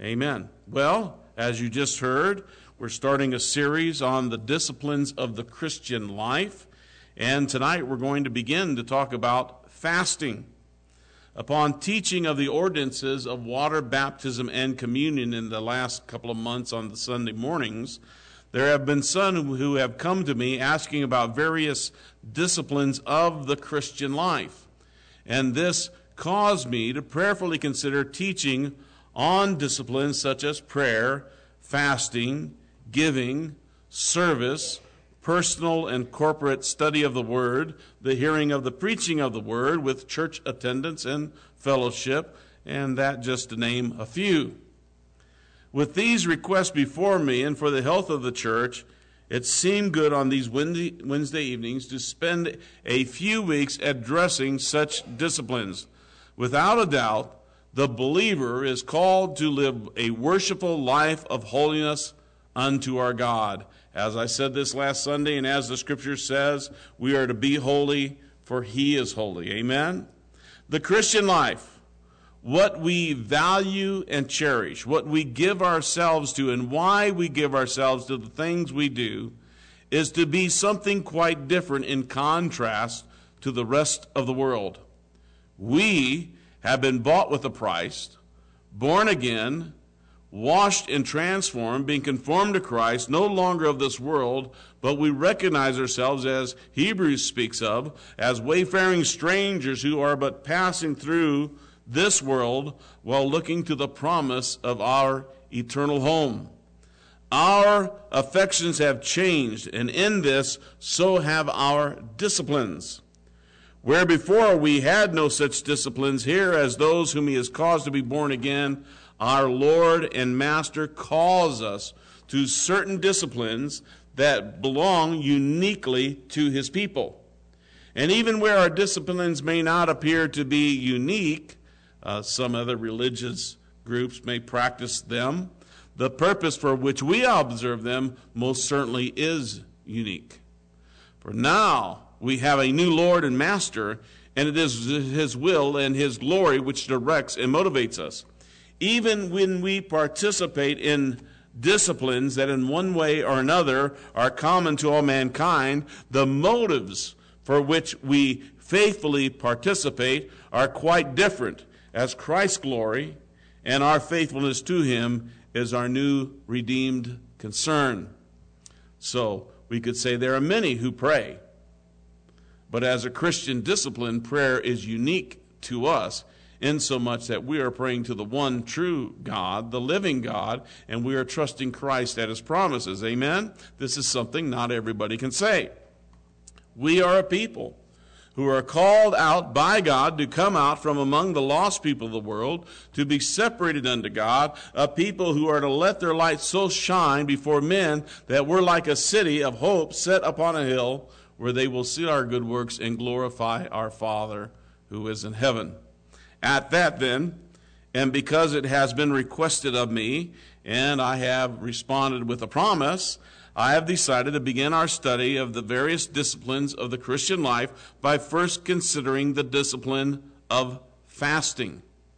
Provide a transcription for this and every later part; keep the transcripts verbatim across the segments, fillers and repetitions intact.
Amen. Well, as you just heard, we're starting a series on the disciplines of the Christian life. And tonight we're going to begin to talk about fasting. Upon teaching of the ordinances of water baptism and communion in the last couple of months on the Sunday mornings, there have been some who have come to me asking about various disciplines of the Christian life. And this caused me to prayerfully consider teaching on disciplines such as prayer, fasting, giving, service, personal and corporate study of the Word, the hearing of the preaching of the Word with church attendance and fellowship, and that just to name a few. With these requests before me and for the health of the church, it seemed good on these Wednesday evenings to spend a few weeks addressing such disciplines. Without a doubt, the believer is called to live a worshipful life of holiness unto our God. As I said this last Sunday, and as the Scripture says, we are to be holy, for He is holy. Amen? The Christian life, what we value and cherish, what we give ourselves to, and why we give ourselves to the things we do, is to be something quite different in contrast to the rest of the world. We have been bought with a price, born again, washed and transformed, being conformed to Christ, no longer of this world, but we recognize ourselves, as Hebrews speaks of, as wayfaring strangers who are but passing through this world while looking to the promise of our eternal home. Our affections have changed, and in this, so have our disciplines. Where before we had no such disciplines, here as those whom He has caused to be born again, our Lord and Master calls us to certain disciplines that belong uniquely to His people. And even where our disciplines may not appear to be unique, uh, some other religious groups may practice them, the purpose for which we observe them most certainly is unique. For now we have a new Lord and Master, and it is His will and His glory which directs and motivates us. Even when we participate in disciplines that in one way or another are common to all mankind, the motives for which we faithfully participate are quite different, as Christ's glory and our faithfulness to Him is our new redeemed concern. So we could say there are many who pray, but as a Christian discipline, prayer is unique to us, insomuch that we are praying to the one true God, the living God, and we are trusting Christ at His promises. Amen? This is something not everybody can say. We are a people who are called out by God to come out from among the lost people of the world, to be separated unto God, a people who are to let their light so shine before men that we're like a city of hope set upon a hill, where they will see our good works and glorify our Father who is in heaven. At that then, and because it has been requested of me, and I have responded with a promise, I have decided to begin our study of the various disciplines of the Christian life by first considering the discipline of fasting.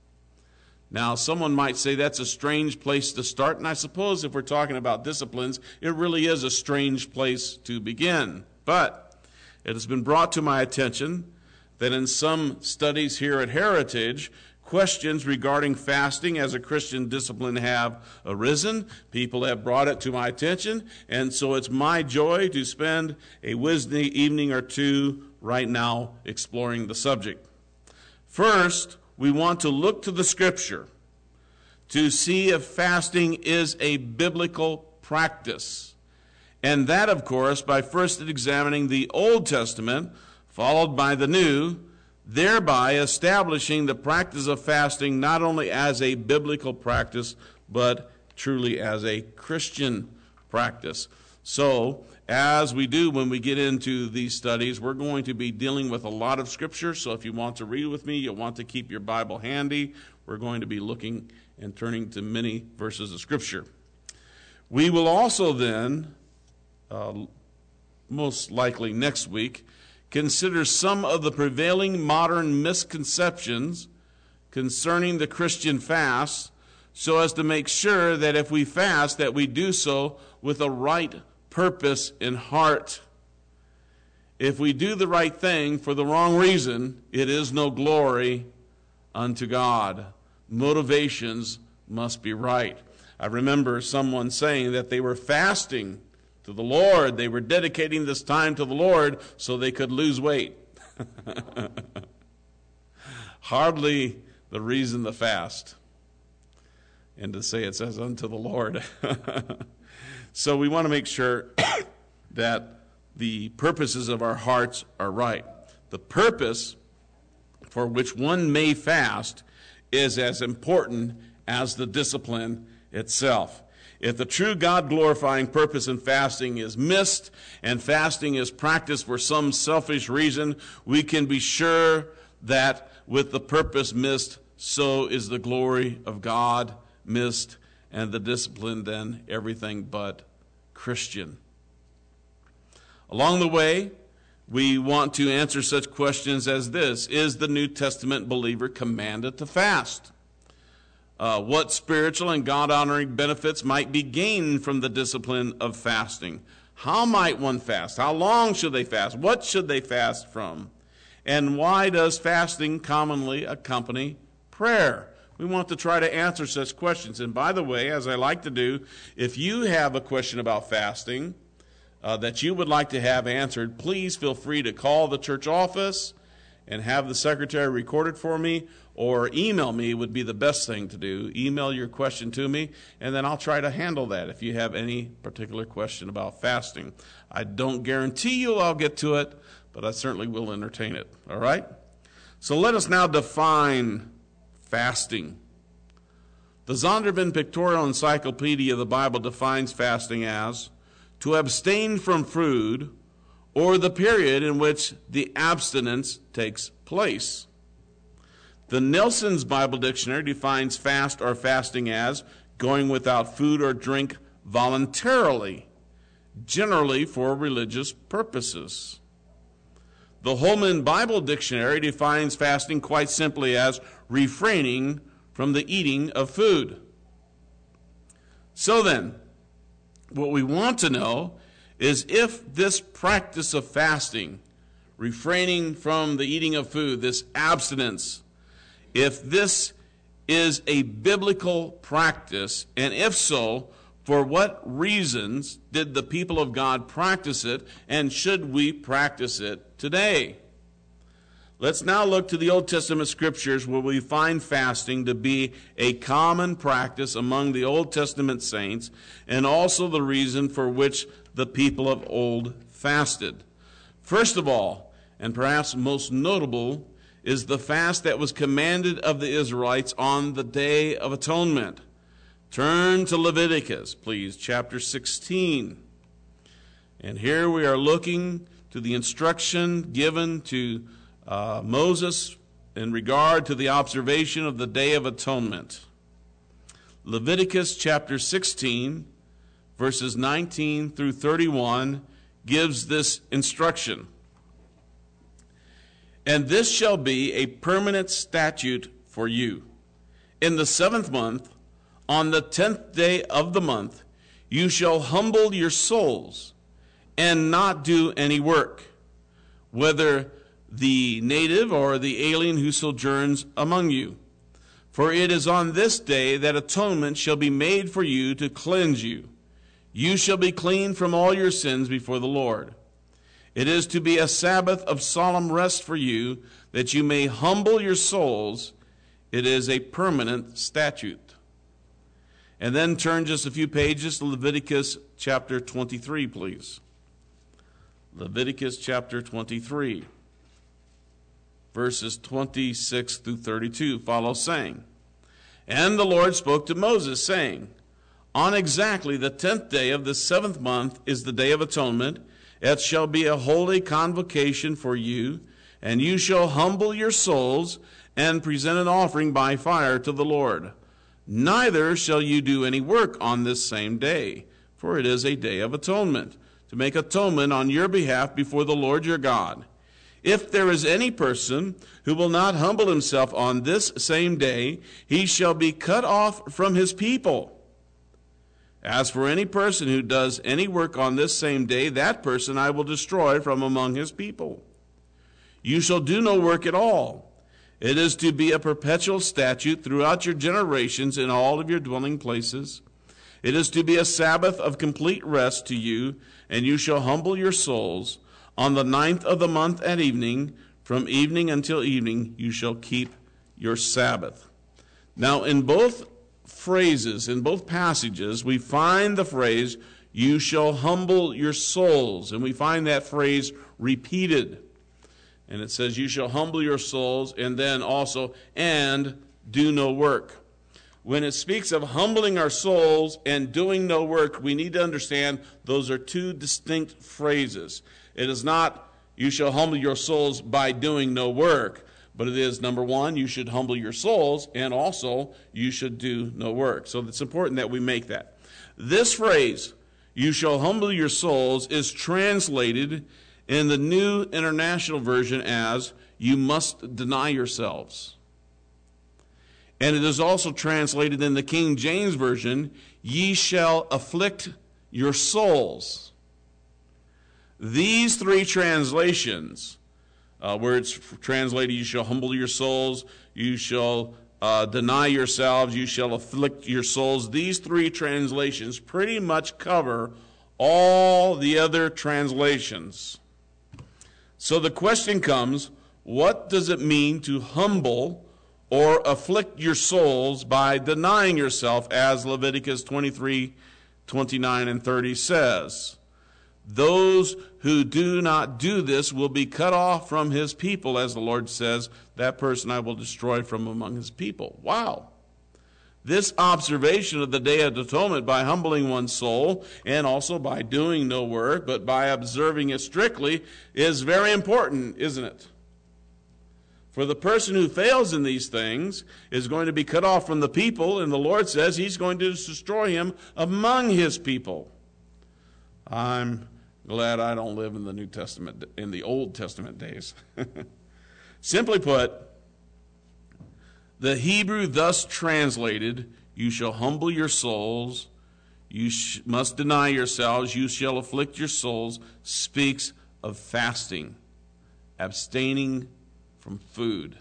Now, someone might say that's a strange place to start, and I suppose if we're talking about disciplines, it really is a strange place to begin. But it has been brought to my attention that in some studies here at Heritage, questions regarding fasting as a Christian discipline have arisen. People have brought it to my attention, and so it's my joy to spend a Wednesday evening or two right now exploring the subject. First, we want to look to the Scripture to see if fasting is a biblical practice. And that, of course, by first examining the Old Testament, followed by the New, thereby establishing the practice of fasting not only as a biblical practice, but truly as a Christian practice. So, as we do when we get into these studies, we're going to be dealing with a lot of Scripture. So if you want to read with me, you'll want to keep your Bible handy. We're going to be looking and turning to many verses of Scripture. We will also then, uh, most likely next week, consider some of the prevailing modern misconceptions concerning the Christian fast, so as to make sure that if we fast, that we do so with a right purpose in heart. If we do the right thing for the wrong reason, it is no glory unto God. Motivations must be right. I remember someone saying that they were fasting to the Lord. They were dedicating this time to the Lord so they could lose weight. Hardly the reason to fast. And to say it says unto the Lord. So we want to make sure that the purposes of our hearts are right. The purpose for which one may fast is as important as the discipline itself. If the true God-glorifying purpose in fasting is missed and fasting is practiced for some selfish reason, we can be sure that with the purpose missed, so is the glory of God missed, and the discipline then everything but Christian. Along the way, we want to answer such questions as this: is the New Testament believer commanded to fast? Uh, what spiritual and God-honoring benefits might be gained from the discipline of fasting? How might one fast? How long should they fast? What should they fast from? And why does fasting commonly accompany prayer? We want to try to answer such questions. And by the way, as I like to do, if you have a question about fasting uh, that you would like to have answered, please feel free to call the church office and have the secretary record it for me, or email me would be the best thing to do. Email your question to me, and then I'll try to handle that if you have any particular question about fasting. I don't guarantee you I'll get to it, but I certainly will entertain it. All right? So let us now define fasting. The Zondervan Pictorial Encyclopedia of the Bible defines fasting as to abstain from food or the period in which the abstinence takes place. The Nelson's Bible Dictionary defines fast or fasting as going without food or drink voluntarily, generally for religious purposes. The Holman Bible Dictionary defines fasting quite simply as refraining from the eating of food. So then, what we want to know is if this practice of fasting, refraining from the eating of food, this abstinence, if this is a biblical practice, and if so, for what reasons did the people of God practice it, and should we practice it today? Let's now look to the Old Testament scriptures where we find fasting to be a common practice among the Old Testament saints, and also the reason for which the people of old fasted. First of all, and perhaps most notable, is the fast that was commanded of the Israelites on the Day of Atonement. Turn to Leviticus, please, chapter sixteen. And here we are looking to the instruction given to uh, Moses in regard to the observation of the Day of Atonement. Leviticus chapter sixteen, verses nineteen through thirty-one, gives this instruction. And this shall be a permanent statute for you. In the seventh month, on the tenth day of the month, you shall humble your souls and not do any work, whether the native or the alien who sojourns among you. For it is on this day that atonement shall be made for you to cleanse you. You shall be clean from all your sins before the Lord. It is to be a Sabbath of solemn rest for you, that you may humble your souls. It is a permanent statute. And then turn just a few pages to Leviticus chapter twenty-three, please. Leviticus chapter twenty-three, verses twenty-six through thirty-two follow, saying, And the Lord spoke to Moses, saying, On exactly the tenth day of the seventh month is the Day of Atonement. It shall be a holy convocation for you, and you shall humble your souls and present an offering by fire to the Lord. Neither shall you do any work on this same day, for it is a day of atonement, to make atonement on your behalf before the Lord your God. If there is any person who will not humble himself on this same day, he shall be cut off from his people. As for any person who does any work on this same day, that person I will destroy from among his people. You shall do no work at all. It is to be a perpetual statute throughout your generations in all of your dwelling places. It is to be a Sabbath of complete rest to you, and you shall humble your souls. On the ninth of the month at evening, from evening until evening, you shall keep your Sabbath. Now, in both phrases, in both passages, we find the phrase, you shall humble your souls. And we find that phrase repeated. And it says, you shall humble your souls, and then also, and do no work. When it speaks of humbling our souls and doing no work, we need to understand those are two distinct phrases. It is not, you shall humble your souls by doing no work, but it is, number one, you should humble your souls, and also you should do no work. So it's important that we make that. This phrase, you shall humble your souls, is translated in the New International Version as, you must deny yourselves. And it is also translated in the King James Version, ye shall afflict your souls. These three translations, uh, where it's translated, you shall humble your souls, you shall uh, deny yourselves, you shall afflict your souls, these three translations pretty much cover all the other translations. So the question comes, what does it mean to humble or afflict your souls by denying yourself, as Leviticus twenty-three, twenty-nine, and thirty says? Those who do not do this will be cut off from his people, as the Lord says, that person I will destroy from among his people. Wow. This observation of the Day of Atonement by humbling one's soul and also by doing no work, but by observing it strictly, is very important, isn't it? For the person who fails in these things is going to be cut off from the people, and the Lord says he's going to destroy him among his people. I'm glad I don't live in the New Testament, in the Old Testament days. Simply put, the Hebrew thus translated, you shall humble your souls, you sh- must deny yourselves, you shall afflict your souls, speaks of fasting, abstaining from food.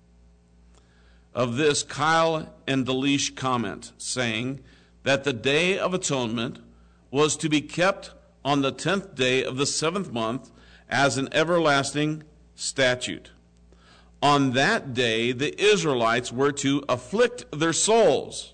Of this, Kyle and Delish comment, saying that the Day of Atonement was to be kept on the tenth day of the seventh month as an everlasting statute. On that day, the Israelites were to afflict their souls,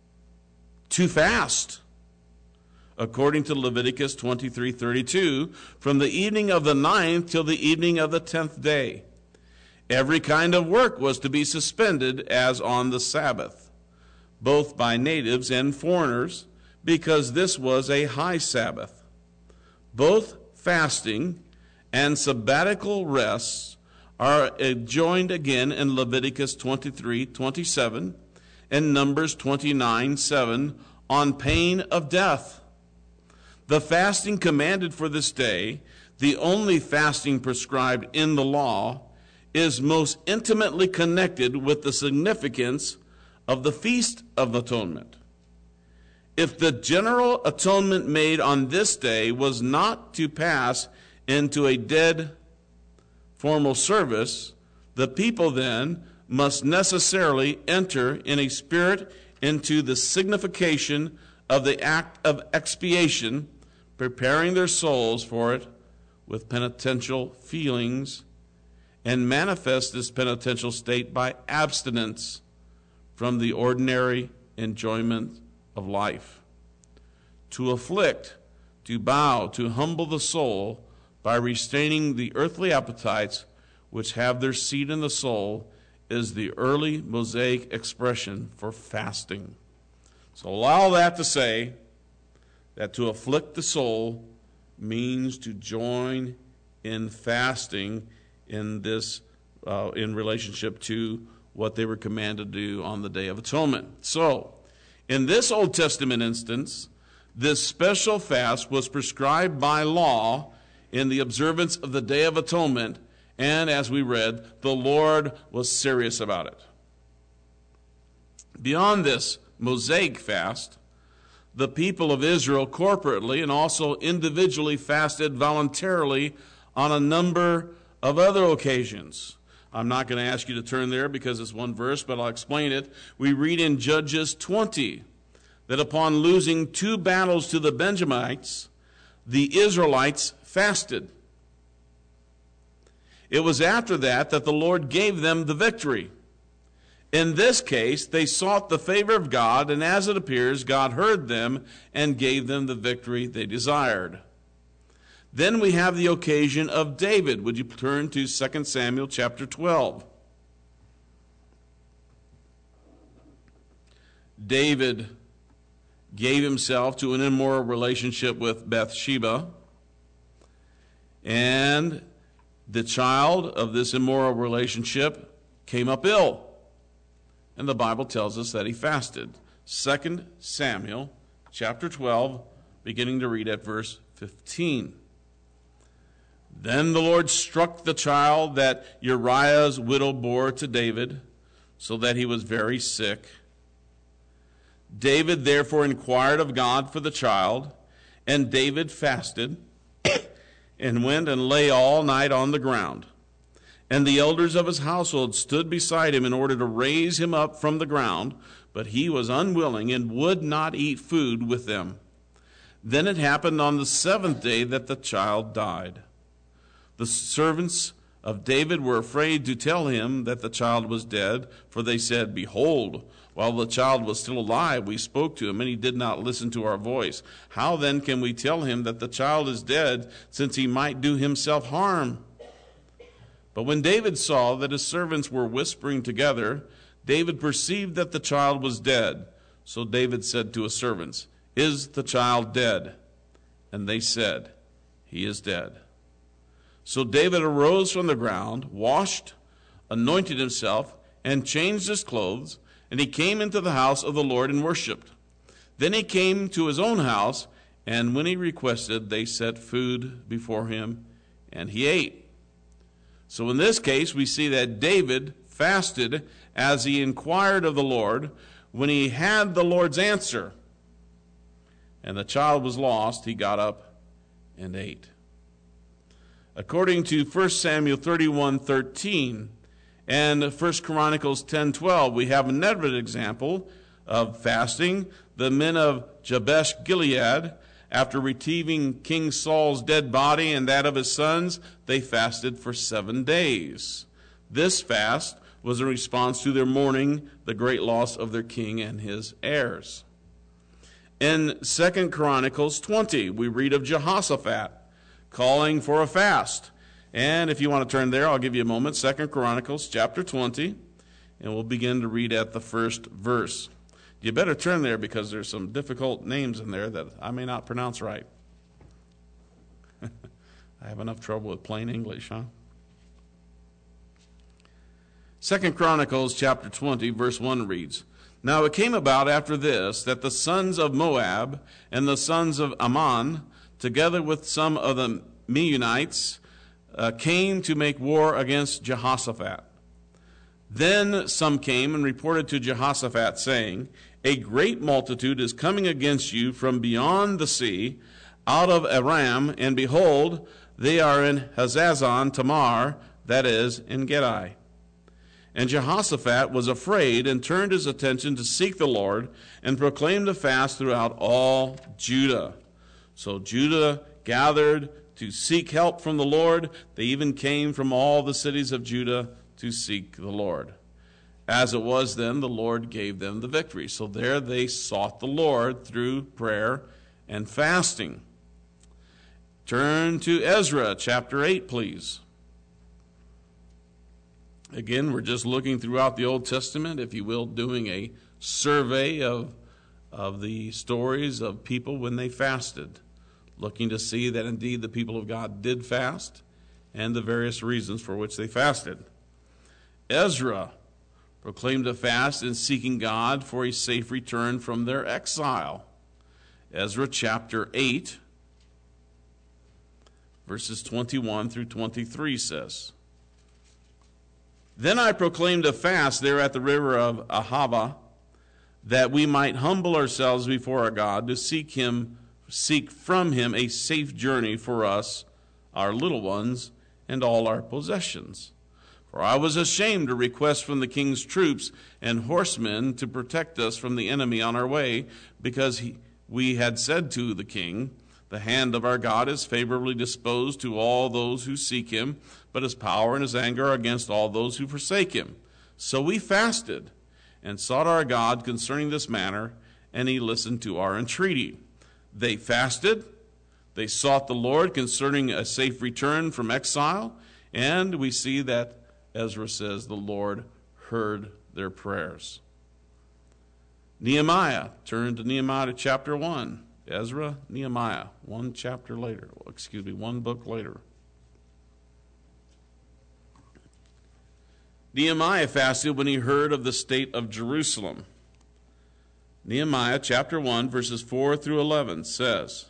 to fast, according to Leviticus twenty-three thirty-two, from the evening of the ninth till the evening of the tenth day. Every kind of work was to be suspended as on the Sabbath, both by natives and foreigners, because this was a high Sabbath. Both fasting and sabbatical rests are joined again in Leviticus twenty-three twenty-seven and Numbers twenty-nine seven on pain of death. The fasting commanded for this day, the only fasting prescribed in the law, is most intimately connected with the significance of the Feast of Atonement. If the general atonement made on this day was not to pass into a dead formal service, the people then must necessarily enter in a spirit into the signification of the act of expiation, preparing their souls for it with penitential feelings, and manifest this penitential state by abstinence from the ordinary enjoyment of life. To afflict, to bow, to humble the soul by restraining the earthly appetites which have their seat in the soul is the early Mosaic expression for fasting. So allow that to say that to afflict the soul means to join in fasting in this, uh, in relationship to what they were commanded to do on the Day of Atonement. So, in this Old Testament instance, this special fast was prescribed by law in the observance of the Day of Atonement And as we read, the Lord was serious about it. Beyond this Mosaic fast, the people of Israel corporately and also individually fasted voluntarily on a number of other occasions. I'm not going to ask you to turn there because it's one verse, but I'll explain it. We read in Judges twenty that upon losing two battles to the Benjamites, the Israelites fasted. It was after that that the Lord gave them the victory. In this case, they sought the favor of God, and as it appears, God heard them and gave them the victory they desired. Then we have the occasion of David. Would you turn to Second Samuel chapter twelve? David gave himself to an immoral relationship with Bathsheba, and the child of this immoral relationship came up ill. And the Bible tells us that he fasted. Second Samuel chapter twelve, beginning to read at verse fifteen. Then the Lord struck the child that Uriah's widow bore to David, so that he was very sick. David therefore inquired of God for the child, and David fasted and went and lay all night on the ground. And the elders of his household stood beside him in order to raise him up from the ground, but he was unwilling and would not eat food with them. Then it happened on the seventh day that the child died. The servants of David were afraid to tell him that the child was dead, for they said, "Behold, while the child was still alive, we spoke to him, and he did not listen to our voice. How then can we tell him that the child is dead, since he might do himself harm?" But when David saw that his servants were whispering together, David perceived that the child was dead. So David said to his servants, "Is the child dead?" And they said, "He is dead." So David arose from the ground, washed, anointed himself, and changed his clothes, and he came into the house of the Lord and worshipped. Then he came to his own house, and when he requested, they set food before him, and he ate. So in this case, we see that David fasted as he inquired of the Lord. When he had the Lord's answer, and the child was lost, he got up and ate. According to First Samuel thirty-one thirteen and First Chronicles ten twelve, we have another example of fasting. The men of Jabesh Gilead, after retrieving King Saul's dead body and that of his sons, they fasted for seven days. This fast was a response to their mourning the great loss of their king and his heirs. In Second Chronicles twenty, we read of Jehoshaphat calling for a fast. And if you want to turn there, I'll give you a moment. Second Chronicles chapter twenty, and we'll begin to read at the first verse. You better turn there because there's some difficult names in there that I may not pronounce right. I have enough trouble with plain English, huh? Second Chronicles chapter twenty, verse one reads, "Now it came about after this that the sons of Moab and the sons of Ammon, together with some of the Meunites, uh, came to make war against Jehoshaphat. Then some came and reported to Jehoshaphat, saying, 'A great multitude is coming against you from beyond the sea, out of Aram, and behold, they are in Hazazon Tamar, that is, in Gedi.' And Jehoshaphat was afraid and turned his attention to seek the Lord and proclaimed a fast throughout all Judah. So Judah gathered to seek help from the Lord. They even came from all the cities of Judah to seek the Lord. As it was then, the Lord gave them the victory." So there they sought the Lord through prayer and fasting. Turn to Ezra chapter eight, please. Again, we're just looking throughout the Old Testament, if you will, doing a survey of, of the stories of people when they fasted, looking to see that indeed the people of God did fast and the various reasons for which they fasted. Ezra proclaimed a fast in seeking God for a safe return from their exile. Ezra chapter eight, verses twenty-one through twenty-three says, Then I proclaimed a fast there at the river of Ahava, that we might humble ourselves before our God to seek him, seek from him a safe journey for us, our little ones, and all our possessions. For I was ashamed to request from the king's troops and horsemen to protect us from the enemy on our way, because he, we had said to the king, the hand of our God is favorably disposed to all those who seek him, but his power and his anger are against all those who forsake him. So we fasted and sought our God concerning this matter, and he listened to our entreaty. They fasted, they sought the Lord concerning a safe return from exile, and we see that Ezra says the Lord heard their prayers. Nehemiah, turn to Nehemiah chapter one. Ezra, Nehemiah, one chapter later, excuse me, one book later. Nehemiah fasted when he heard of the state of Jerusalem. Nehemiah chapter one, verses four through eleven says,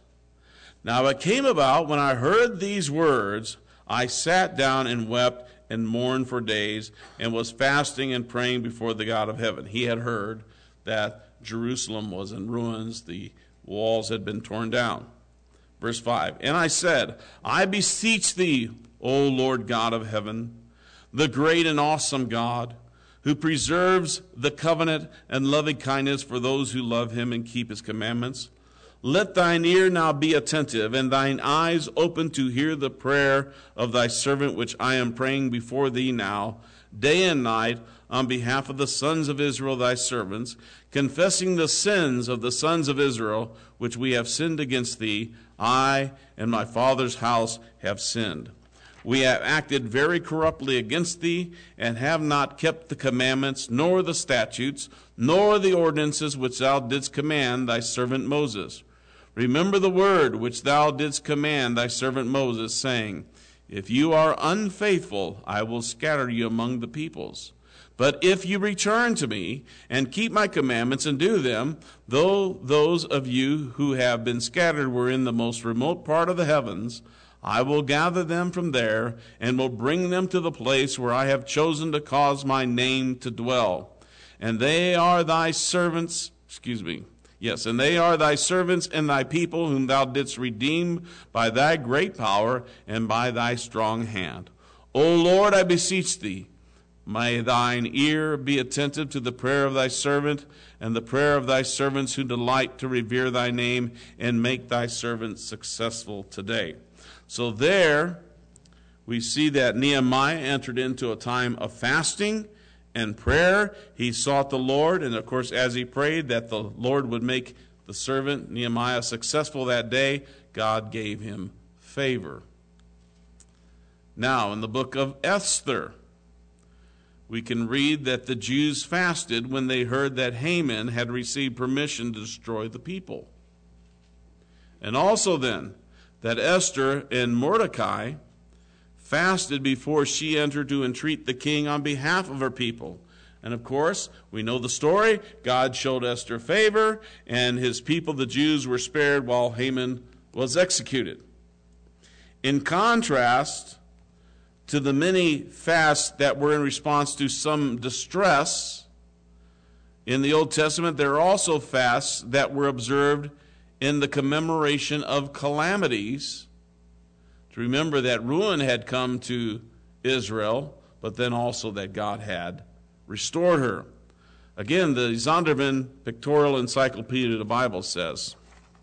Now it came about when I heard these words, I sat down and wept and mourned for days, and was fasting and praying before the God of heaven. He had heard that Jerusalem was in ruins, the walls had been torn down. Verse five, And I said, I beseech thee, O Lord God of heaven, the great and awesome God, who preserves the covenant and loving kindness for those who love him and keep his commandments, let thine ear now be attentive, and thine eyes open to hear the prayer of thy servant, which I am praying before thee now, day and night, on behalf of the sons of Israel, thy servants, confessing the sins of the sons of Israel, which we have sinned against thee. I and my father's house have sinned. We have acted very corruptly against thee, and have not kept the commandments, nor the statutes, nor the ordinances which thou didst command thy servant Moses. Remember the word which thou didst command thy servant Moses, saying, If you are unfaithful, I will scatter you among the peoples. But if you return to me, and keep my commandments and do them, though those of you who have been scattered were in the most remote part of the heavens, I will gather them from there, and will bring them to the place where I have chosen to cause my name to dwell. And they are thy servants, excuse me, yes, and they are thy servants and thy people, whom thou didst redeem by thy great power and by thy strong hand. O Lord, I beseech thee, may thine ear be attentive to the prayer of thy servant, and the prayer of thy servants who delight to revere thy name, and make thy servant successful today. So there we see that Nehemiah entered into a time of fasting and prayer. He sought the Lord, and of course as he prayed that the Lord would make the servant Nehemiah successful that day, God gave him favor. Now in the book of Esther, we can read that the Jews fasted when they heard that Haman had received permission to destroy the people. And also then, that Esther and Mordecai fasted before she entered to entreat the king on behalf of her people. And of course, we know the story. God showed Esther favor, and his people, the Jews, were spared while Haman was executed. In contrast to the many fasts that were in response to some distress, in the Old Testament there are also fasts that were observed in the commemoration of calamities, to remember that ruin had come to Israel, but then also that God had restored her. Again, the Zondervan Pictorial Encyclopedia of the Bible says,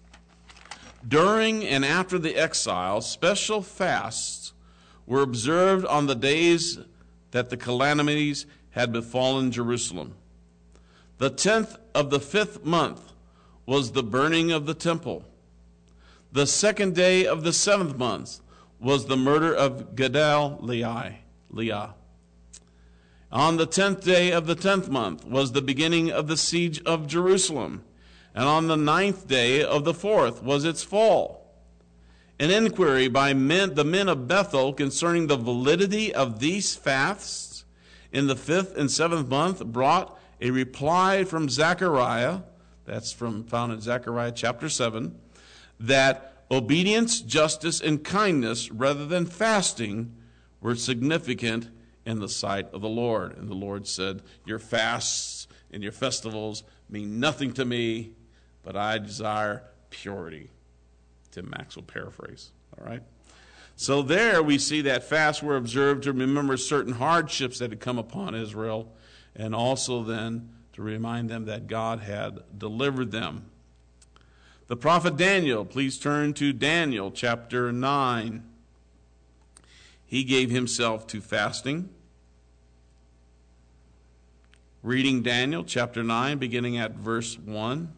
during and after the exile, special fasts were observed on the days that the calamities had befallen Jerusalem. The tenth of the fifth month was the burning of the temple. The second day of the seventh month was the murder of Gedaliah. Leah. On the tenth day of the tenth month was the beginning of the siege of Jerusalem, and on the ninth day of the fourth was its fall. An inquiry by men, the men of Bethel concerning the validity of these fasts in the fifth and seventh month brought a reply from Zechariah, that's from found in Zechariah chapter seven, that obedience, justice, and kindness rather than fasting were significant in the sight of the Lord. And the Lord said, your fasts and your festivals mean nothing to me, but I desire purity. Tim Max will paraphrase, all right? So there we see that fasts were observed to remember certain hardships that had come upon Israel, and also then to remind them that God had delivered them. The prophet Daniel, please turn to Daniel chapter nine. He gave himself to fasting. Reading Daniel chapter nine, beginning at verse one.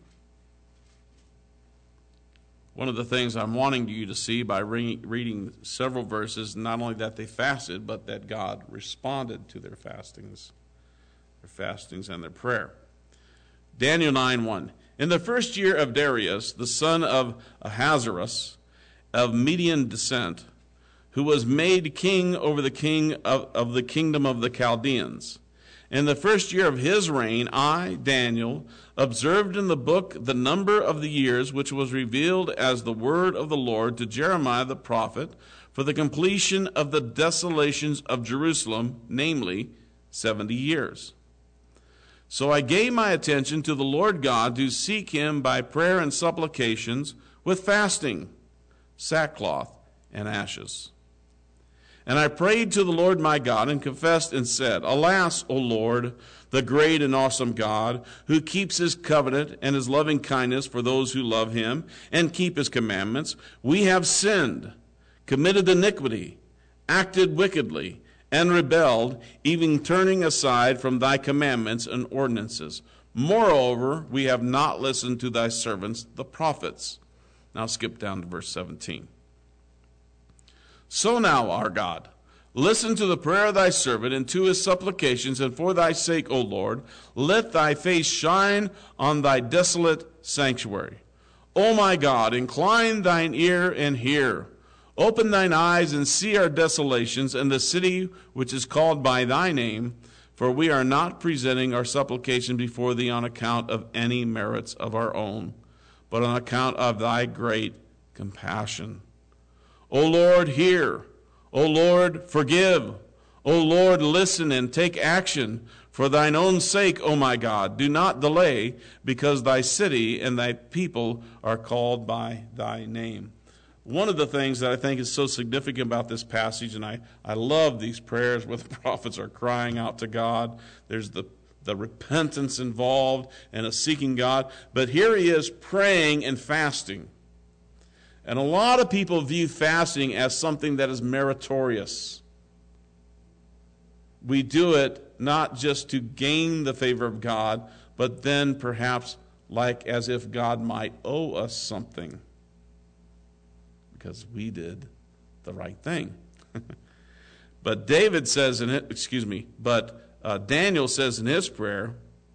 One of the things I'm wanting you to see by re- reading several verses, not only that they fasted, but that God responded to their fastings, their fastings and their prayer. Daniel nine one. In the first year of Darius, the son of Ahasuerus, of Median descent, who was made king over the king of, of the kingdom of the Chaldeans. In the first year of his reign, I, Daniel, observed in the book the number of the years which was revealed as the word of the Lord to Jeremiah the prophet for the completion of the desolations of Jerusalem, namely seventy years. So I gave my attention to the Lord God to seek him by prayer and supplications with fasting, sackcloth, and ashes. And I prayed to the Lord my God and confessed and said, Alas, O Lord, the great and awesome God, who keeps his covenant and his loving kindness for those who love him and keep his commandments, we have sinned, committed iniquity, acted wickedly, and rebelled, even turning aside from thy commandments and ordinances. Moreover, we have not listened to thy servants, the prophets. Now skip down to verse seventeen. So now, our God, listen to the prayer of thy servant and to his supplications, and for thy sake, O Lord, let thy face shine on thy desolate sanctuary. O my God, incline thine ear and hear. Open thine eyes and see our desolations and the city which is called by thy name, for we are not presenting our supplication before thee on account of any merits of our own, but on account of thy great compassion. O Lord, hear. O Lord, forgive. O Lord, listen and take action. For thine own sake, O my God, do not delay, because thy city and thy people are called by thy name. One of the things that I think is so significant about this passage, and I, I love these prayers where the prophets are crying out to God. There's the, the repentance involved and a seeking God. But here he is praying and fasting. And a lot of people view fasting as something that is meritorious. We do it not just to gain the favor of God, but then perhaps like as if God might owe us something, because we did the right thing. But David says in it, excuse me, but uh, Daniel says in his prayer,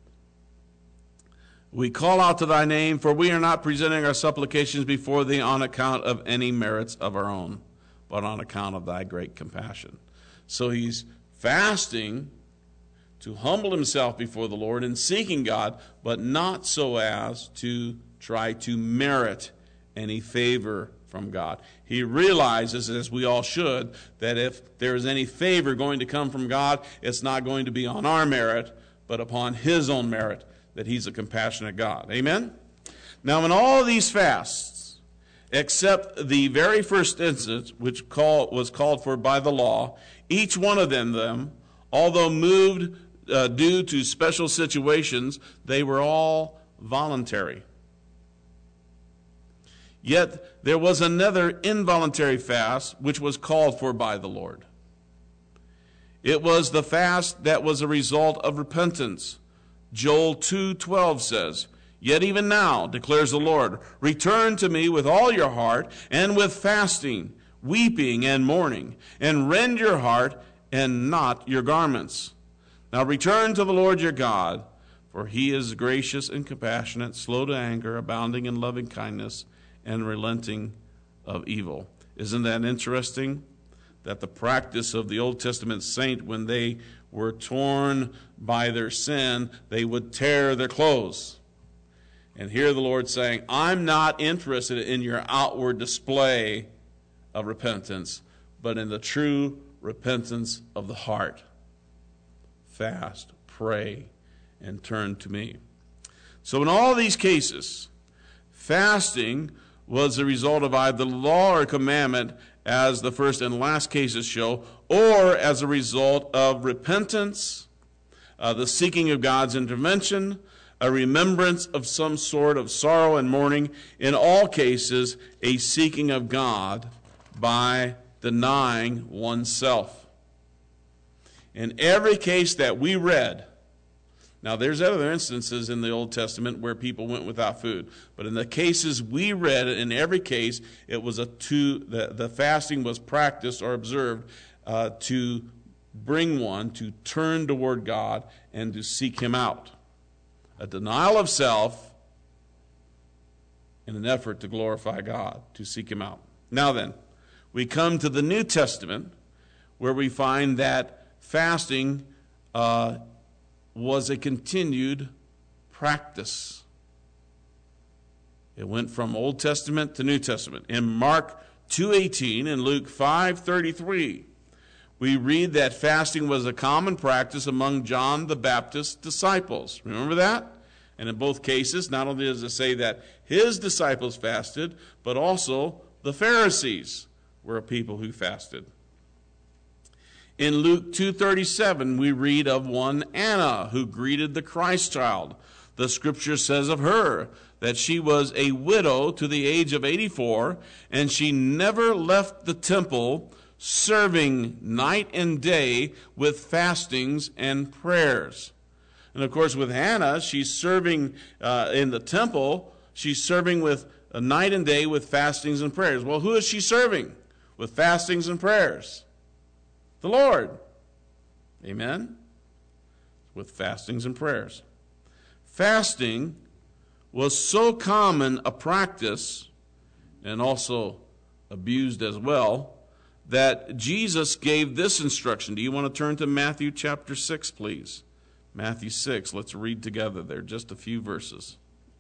we call out to thy name, for we are not presenting our supplications before thee on account of any merits of our own, but on account of thy great compassion. So he's fasting to humble himself before the Lord and seeking God, but not so as to try to merit any favor from God. He realizes, as we all should, that if there is any favor going to come from God, it's not going to be on our merit, but upon his own merit, that he's a compassionate God. Amen? Now, in all of these fasts, except the very first instance, which call, was called for by the law, each one of them, them although moved uh, due to special situations, they were all voluntary. Yet there was another involuntary fast which was called for by the Lord. It was the fast that was a result of repentance. Joel two twelve says, Yet even now, declares the Lord, return to me with all your heart and with fasting, weeping and mourning, and rend your heart and not your garments. Now return to the Lord your God, for he is gracious and compassionate, slow to anger, abounding in loving kindness, and relenting of evil. Isn't that interesting? That the practice of the Old Testament saint, when they were torn by their sin, they would tear their clothes. And here the Lord saying, I'm not interested in your outward display of repentance, but in the true repentance of the heart. fast, pray, and turn to me. So in all these cases, fasting was the result of either law or commandment, as the first and last cases show, or as a result of repentance, uh, the seeking of God's intervention, a remembrance of some sort of sorrow and mourning. In all cases, a seeking of God by denying oneself. In every case that we read, now there's other instances in the Old Testament where people went without food, but in the cases we read, in every case, it was a to the, the fasting was practiced or observed uh, to bring one to turn toward God and to seek him out. A denial of self in an effort to glorify God, to seek him out. Now then, we come to the New Testament, where we find that fasting uh, was a continued practice. It went from Old Testament to New Testament. In Mark two eighteen and Luke five thirty-three, we read that fasting was a common practice among John the Baptist's disciples. Remember that? And in both cases, not only does it say that his disciples fasted, but also the Pharisees were a people who fasted. In Luke two thirty-seven, we read of one Anna who greeted the Christ child. The scripture says of her that she was a widow to the age of eighty-four, and she never left the temple, serving night and day with fastings and prayers. And of course, with Hannah, she's serving uh, in the temple. She's serving with uh, night and day with fastings and prayers. Well, who is she serving with fastings and prayers? The Lord. Amen? With fastings and prayers. Fasting was so common a practice, and also abused as well, that Jesus gave this instruction. Do you want to turn to Matthew chapter six, please? Matthew six, let's read together there, just a few verses.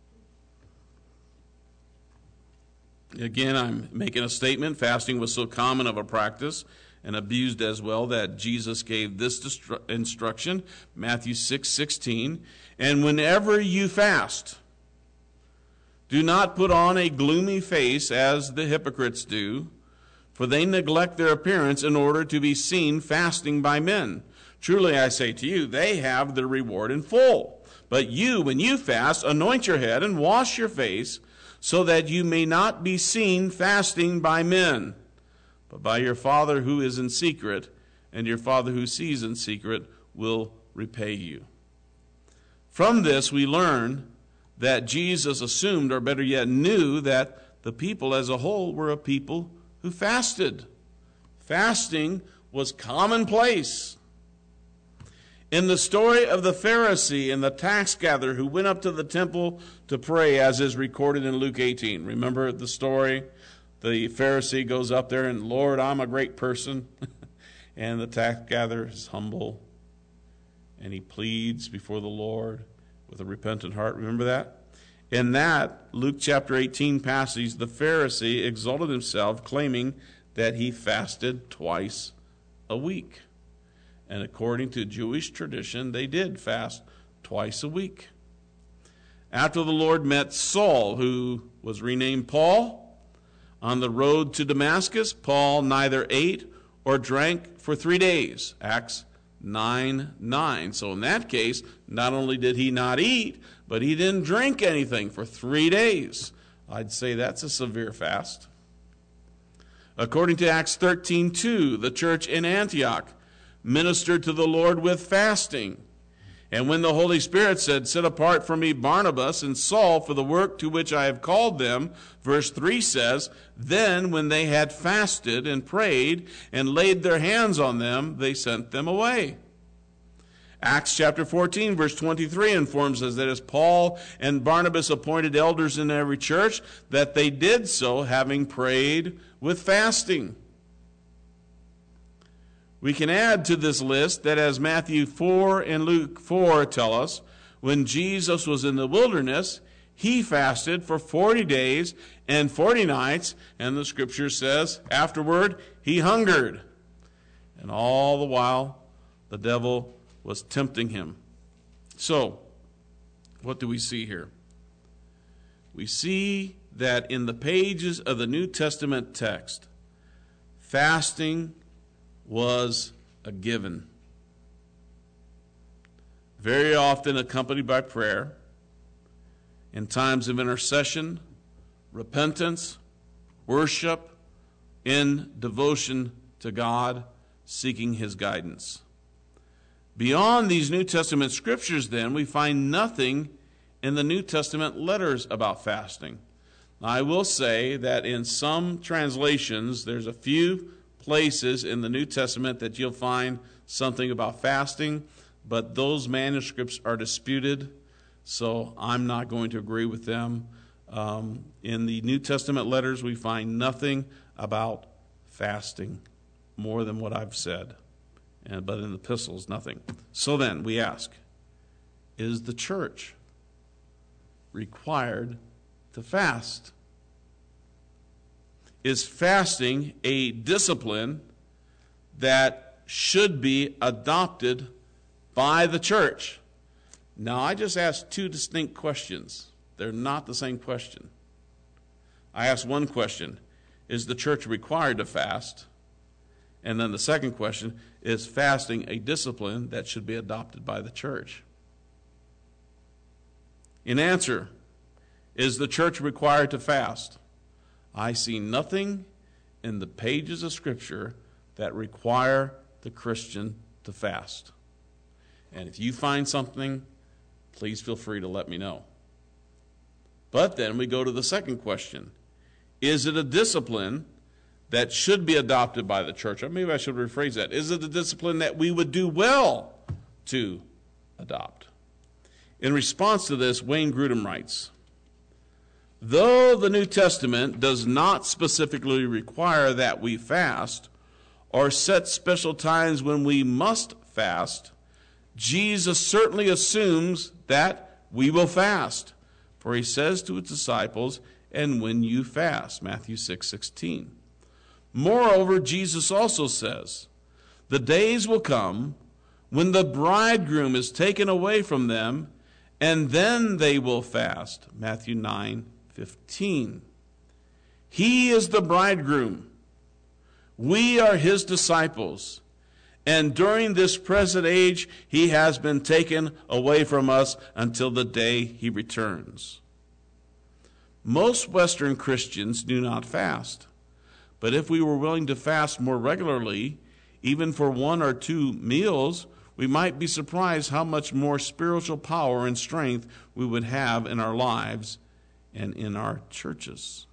Again, I'm making a statement. Fasting was so common of a practice and abused as well that Jesus gave this distru- instruction, Matthew six sixteen. And whenever you fast, do not put on a gloomy face as the hypocrites do, for they neglect their appearance in order to be seen fasting by men. Truly I say to you, they have their reward in full. But you, when you fast, anoint your head and wash your face, so that you may not be seen fasting by men, but by your Father who is in secret, and your Father who sees in secret will repay you. From this we learn that Jesus assumed, or better yet knew, that the people as a whole were a people who fasted. Fasting was commonplace. In the story of the Pharisee and the tax gatherer who went up to the temple to pray, as is recorded in Luke eighteen. Remember the story? The Pharisee goes up there and, Lord, I'm a great person. And the tax gatherer is humble. And he pleads before the Lord with a repentant heart. Remember that? In that Luke chapter eighteen passage, the Pharisee exalted himself, claiming that he fasted twice a week. And according to Jewish tradition, they did fast twice a week. After the Lord met Saul, who was renamed Paul, on the road to Damascus, Paul neither ate or drank for three days. Acts nine nine. So in that case, not only did he not eat, but he didn't drink anything for three days. I'd say that's a severe fast. According to Acts thirteen two, the church in Antioch ministered to the Lord with fasting. And when the Holy Spirit said, set apart for me Barnabas and Saul for the work to which I have called them, verse three says, then when they had fasted and prayed and laid their hands on them, they sent them away. Acts chapter fourteen, verse twenty-three informs us that as Paul and Barnabas appointed elders in every church, that they did so having prayed with fasting. We can add to this list that as Matthew four and Luke four tell us, when Jesus was in the wilderness, he fasted for forty days and forty nights, and the scripture says, afterward he hungered. And all the while, the devil was tempting him. So, what do we see here? We see that in the pages of the New Testament text, fasting was a given. Very often accompanied by prayer, in times of intercession, repentance, worship, in devotion to God, seeking his guidance. Beyond these New Testament scriptures, then, we find nothing in the New Testament letters about fasting. Now, I will say that in some translations, there's a few places in the New Testament that you'll find something about fasting, but those manuscripts are disputed, so I'm not going to agree with them. Um, in the New Testament letters, we find nothing about fasting more than what I've said, and, but in the epistles, nothing. So then, we ask, is the church required to fast? Is fasting a discipline that should be adopted by the church? Now, I just asked two distinct questions. They're not the same question. I asked one question, is the church required to fast? And then the second question, is fasting a discipline that should be adopted by the church? In answer, is the church required to fast? I see nothing in the pages of Scripture that require the Christian to fast. And if you find something, please feel free to let me know. But then we go to the second question. Is it a discipline that should be adopted by the church? Or maybe I should rephrase that. Is it a discipline that we would do well to adopt? In response to this, Wayne Grudem writes, though the New Testament does not specifically require that we fast or set special times when we must fast, Jesus certainly assumes that we will fast. For he says to his disciples, and when you fast, Matthew six sixteen. Moreover, Jesus also says, the days will come when the bridegroom is taken away from them, and then they will fast, Matthew nine fifteen. He is the bridegroom. We are his disciples. And during this present age, he has been taken away from us until the day he returns. Most Western Christians do not fast. But if we were willing to fast more regularly, even for one or two meals, we might be surprised how much more spiritual power and strength we would have in our lives and in our churches.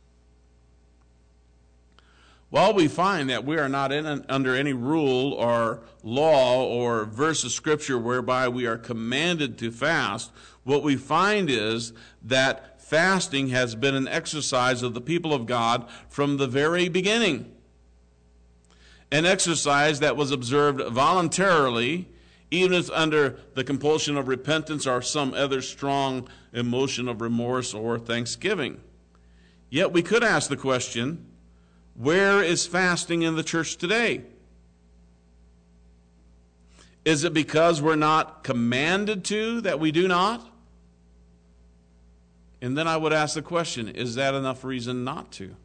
While we find that we are not in an, under any rule or law or verse of Scripture whereby we are commanded to fast, what we find is that fasting has been an exercise of the people of God from the very beginning. An exercise that was observed voluntarily, even if under the compulsion of repentance or some other strong emotion of remorse or thanksgiving. Yet we could ask the question, where is fasting in the church today? Is it because we're not commanded to that we do not? And then I would ask the question, is that enough reason not to?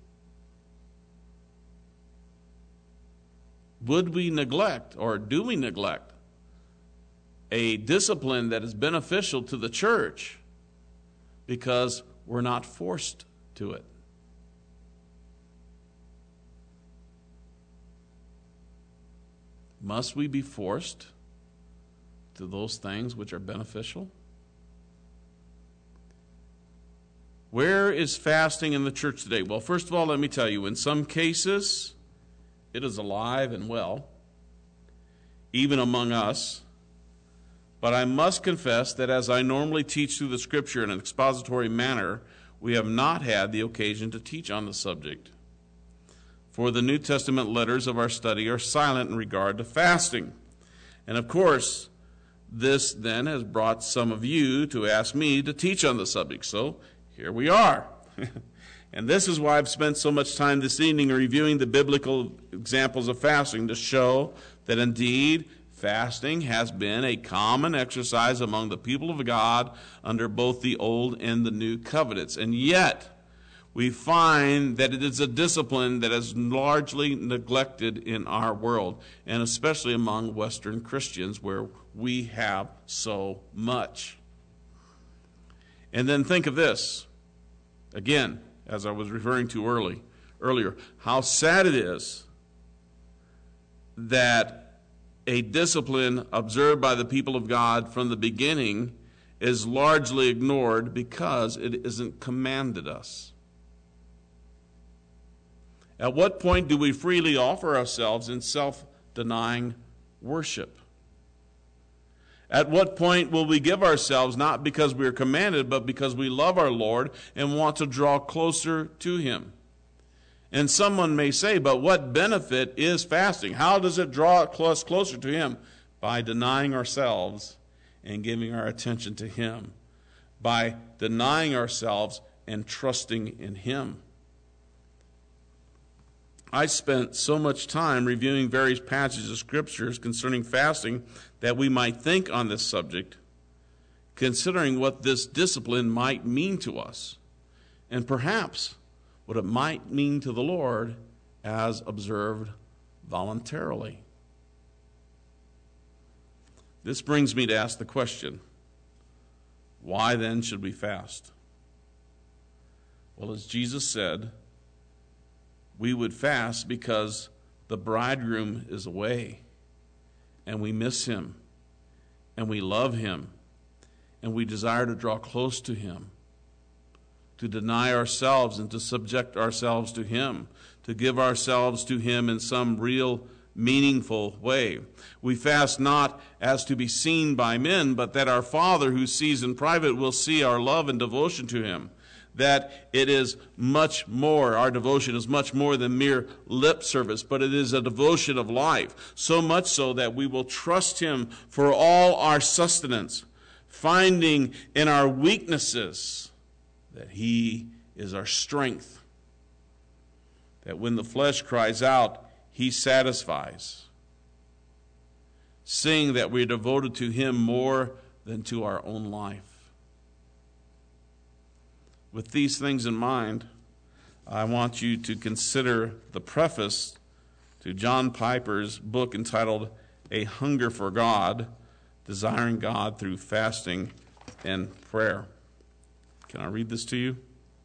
Would we neglect, or do we neglect, a discipline that is beneficial to the church because we're not forced to it? Must we be forced to those things which are beneficial? Where is fasting in the church today? Well, first of all, let me tell you, in some cases, it is alive and well, even among us. But I must confess that as I normally teach through the Scripture in an expository manner, we have not had the occasion to teach on the subject. For the New Testament letters of our study are silent in regard to fasting. And of course, this then has brought some of you to ask me to teach on the subject. So here we are. And this is why I've spent so much time this evening reviewing the biblical examples of fasting, to show that indeed Fasting has been a common exercise among the people of God under both the Old and the New Covenants. And yet, we find that it is a discipline that is largely neglected in our world, and especially among Western Christians, where we have so much. And then think of this, again, as I was referring to early, earlier, how sad it is that a discipline observed by the people of God from the beginning is largely ignored because it isn't commanded us. At what point do we freely offer ourselves in self-denying worship? At what point will we give ourselves not because we are commanded, but because we love our Lord and want to draw closer to Him? And someone may say, but what benefit is fasting? How does it draw us closer to Him? By denying ourselves and giving our attention to Him. By denying ourselves and trusting in Him. I spent so much time reviewing various passages of scriptures concerning fasting that we might think on this subject, considering what this discipline might mean to us, and perhaps what it might mean to the Lord as observed voluntarily. This brings me to ask the question, why then should we fast? Well, as Jesus said, we would fast because the bridegroom is away, and we miss him, and we love him, and we desire to draw close to him, to deny ourselves and to subject ourselves to him, to give ourselves to him in some real, meaningful way. We fast not as to be seen by men, but that our Father who sees in private will see our love and devotion to him. That it is much more, our devotion is much more than mere lip service, but it is a devotion of life, so much so that we will trust him for all our sustenance, finding in our weaknesses that he is our strength, that when the flesh cries out, he satisfies, seeing that we are devoted to him more than to our own life. With these things in mind, I want you to consider the preface to John Piper's book entitled A Hunger for God, Desiring God Through Fasting and Prayer. Can I read this to you?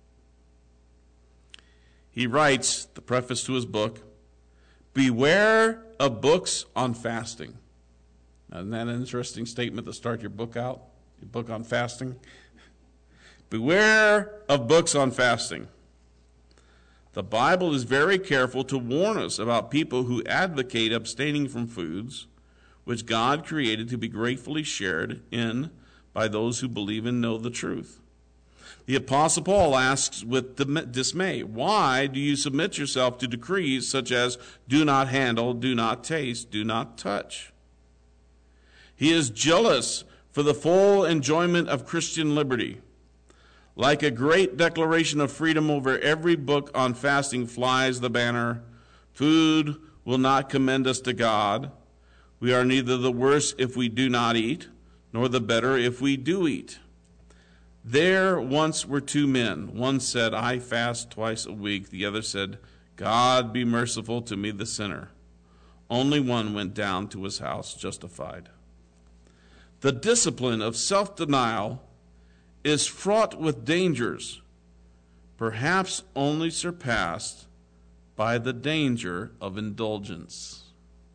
He writes, the preface to his book, beware of books on fasting. Now, isn't that an interesting statement to start your book out? Your book on fasting? Beware of books on fasting. The Bible is very careful to warn us about people who advocate abstaining from foods which God created to be gratefully shared in by those who believe and know the truth. The Apostle Paul asks with dismay, why do you submit yourself to decrees such as do not handle, do not taste, do not touch? He is jealous for the full enjoyment of Christian liberty. Like a great declaration of freedom, over every book on fasting flies the banner, food will not commend us to God. We are neither the worse if we do not eat, nor the better if we do eat. There once were two men. One said, I fast twice a week. The other said, God be merciful to me the sinner. Only one went down to his house justified. The discipline of self-denial is fraught with dangers, perhaps only surpassed by the danger of indulgence.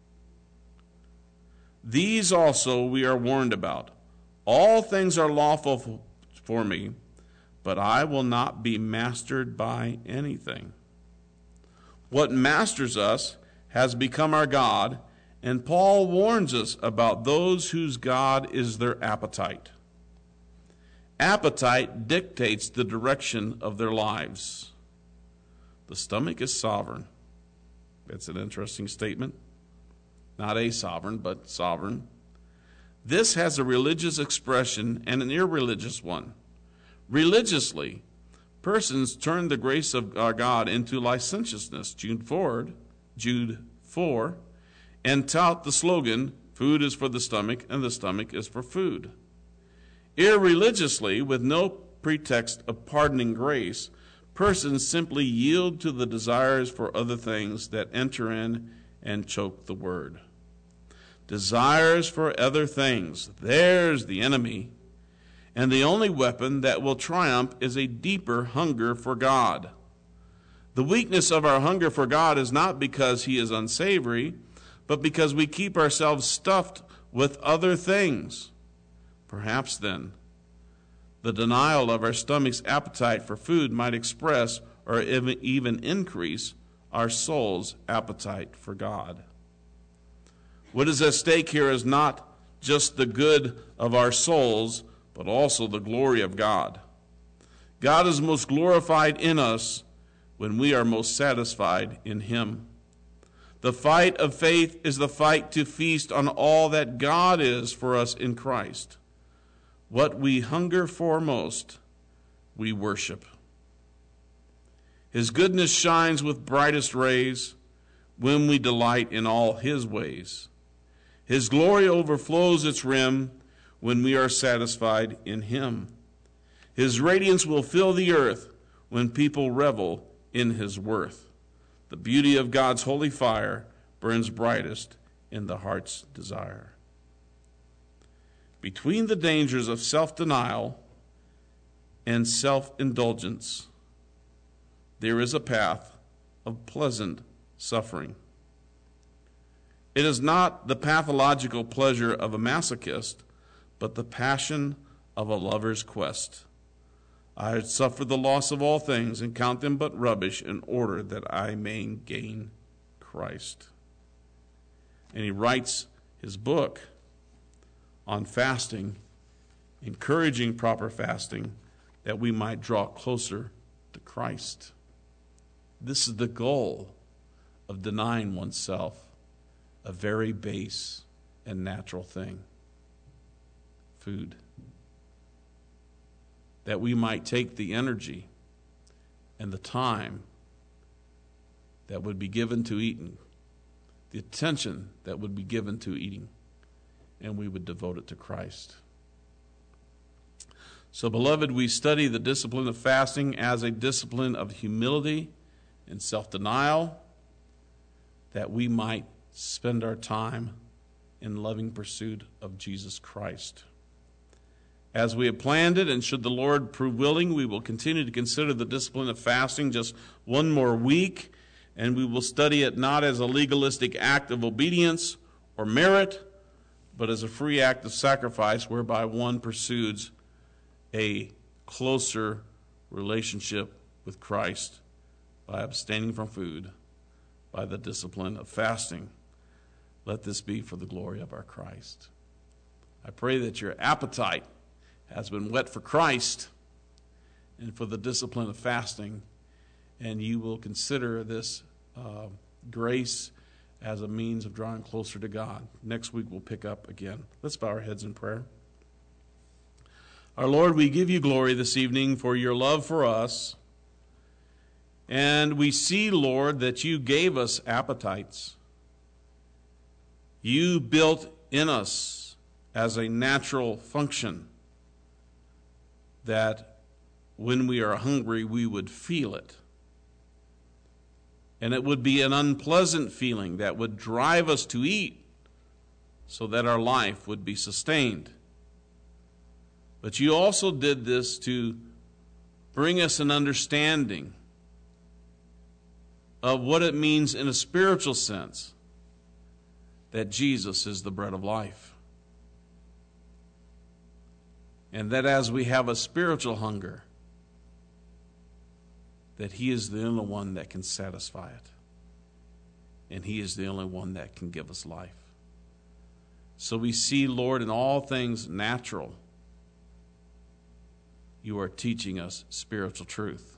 These also we are warned about. All things are lawful for me, but I will not be mastered by anything. What masters us has become our God, and Paul warns us about those whose God is their appetite. Appetite dictates the direction of their lives. The stomach is sovereign. That's an interesting statement. Not a sovereign, but sovereign. This has a religious expression and an irreligious one. Religiously, persons turn the grace of our God into licentiousness, Jude four, Jude four, and tout the slogan, Food is for the stomach, and the stomach is for food. Irreligiously, with no pretext of pardoning grace, persons simply yield to the desires for other things that enter in and choke the word. Desires for other things, there's the enemy. And the only weapon that will triumph is a deeper hunger for God. The weakness of our hunger for God is not because he is unsavory, but because we keep ourselves stuffed with other things. Perhaps then, the denial of our stomach's appetite for food might express or even increase our soul's appetite for God. What is at stake here is not just the good of our souls, but also the glory of God. God is most glorified in us when we are most satisfied in him. The fight of faith is the fight to feast on all that God is for us in Christ. What we hunger for most, we worship. His goodness shines with brightest rays when we delight in all his ways. His glory overflows its rim when we are satisfied in him. His radiance will fill the earth when people revel in his worth. The beauty of God's holy fire burns brightest in the heart's desire. Between the dangers of self-denial and self-indulgence, there is a path of pleasant suffering. It is not the pathological pleasure of a masochist, but the passion of a lover's quest. I had suffered the loss of all things and count them but rubbish in order that I may gain Christ. And he writes his book on fasting, encouraging proper fasting, that we might draw closer to Christ. This is the goal of denying oneself a very base and natural thing, food. That we might take the energy and the time that would be given to eating, the attention that would be given to eating, and we would devote it to Christ. So, beloved, we study the discipline of fasting as a discipline of humility and self-denial, that we might spend our time in loving pursuit of Jesus Christ. As we have planned it, and should the Lord prove willing, we will continue to consider the discipline of fasting just one more week, and we will study it not as a legalistic act of obedience or merit, but as a free act of sacrifice whereby one pursues a closer relationship with Christ by abstaining from food, by the discipline of fasting. Let this be for the glory of our Christ. I pray that your appetite has been whet for Christ and for the discipline of fasting, and you will consider this uh, grace as a means of drawing closer to God. Next week we'll pick up again. Let's bow our heads in prayer. Our Lord, we give you glory this evening for your love for us, and we see, Lord, that you gave us appetites. You built in us as a natural function that when we are hungry, we would feel it. And it would be an unpleasant feeling that would drive us to eat so that our life would be sustained. But you also did this to bring us an understanding of what it means in a spiritual sense that Jesus is the bread of life. And that as we have a spiritual hunger, that he is the only one that can satisfy it. And he is the only one that can give us life. So we see, Lord, in all things natural, you are teaching us spiritual truth.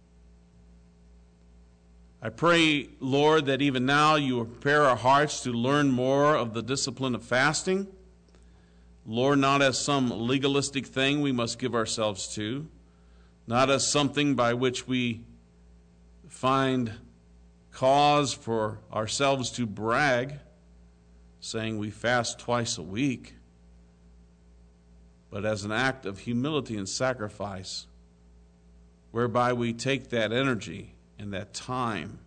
I pray, Lord, that even now you will prepare our hearts to learn more of the discipline of fasting. Lord, not as some legalistic thing we must give ourselves to, not as something by which we find cause for ourselves to brag, saying we fast twice a week, but as an act of humility and sacrifice, whereby we take that energy and that time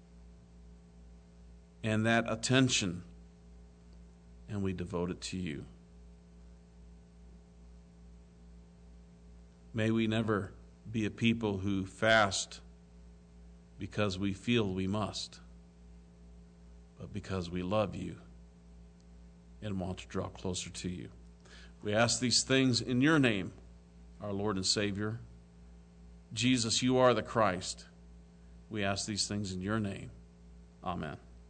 and that attention and we devote it to you. May we never be a people who fast because we feel we must, but because we love you and want to draw closer to you. We ask these things in your name, our Lord and Savior. Jesus, you are the Christ. We ask these things in your name. Amen.